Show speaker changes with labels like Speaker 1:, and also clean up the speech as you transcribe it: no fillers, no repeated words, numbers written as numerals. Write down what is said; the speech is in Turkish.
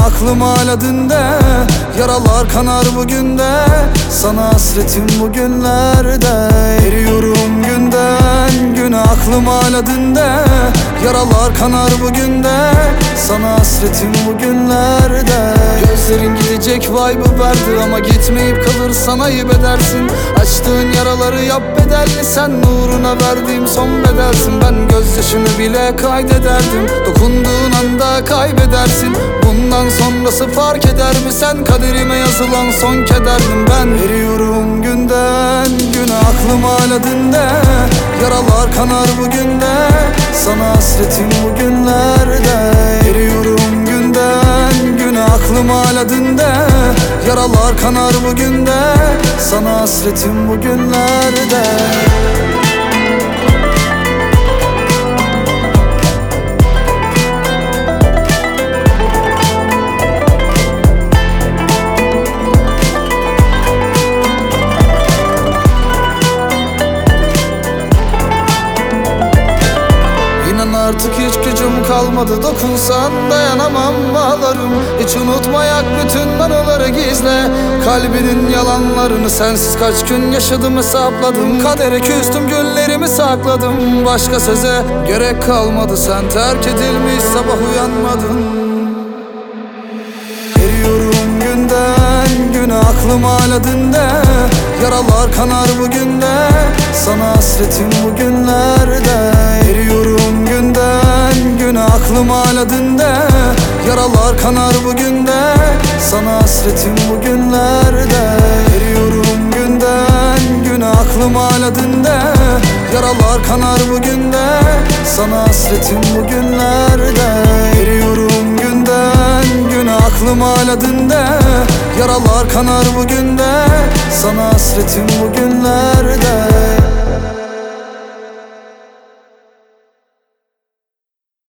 Speaker 1: aklım hala dünde, yaralar kanar bugün de. Sana hasretim bugünlerde, eriyorum günden güne. Aklım hala dünde, yaralar kanar bugün de. Sana hasretim bugünlerde. Gözlerin gidecek vibe'ı verdi ama gitmeyip kalırsan ayıp edersin. Açtığın yaraları yap bedelli, sen uğruna verdiğim son bedelsin. Ben gözyaşını bile kaydederdim, dokunduğun anda kaybedersin. Bundan sonrası fark eder mi, sen kaderime yazılan son kederdim. Ben eriyorum günden güne, aklım hala dünde, yaralar kanar bugün de. Sana hasretim bugünlerde, eriyorum günden güne. Aklım hala dünde, yaralar kanar bugün de. Sana hasretim bugünlerde. Artık hiç gücüm kalmadı, dokunsan dayanamam ağlarım. Hiç unutmayak bütün anıları gizle, kalbinin yalanlarını. Sensiz kaç gün yaşadım hesapladım, kadere küstüm güllerimi sakladım. Başka söze gerek kalmadı, sen terk edilmiş sabah uyanmadın. Eriyorum günden güne, aklım hala dünde, yaralar kanar bugün de. Sana hasretim bugünlerde, eriyorum günden güne. Aklım hala dünde, yaralar kanar bugün de. Sana hasretim bugünlerde, eriyorum günden güne. Aklım hala dünde, yaralar kanar bugün de. Sana hasretim bugünlerde, eriyorum günden güne. Aklım hala dünde, yaralar kanar bugün de. Sana hasretim bugünlerde.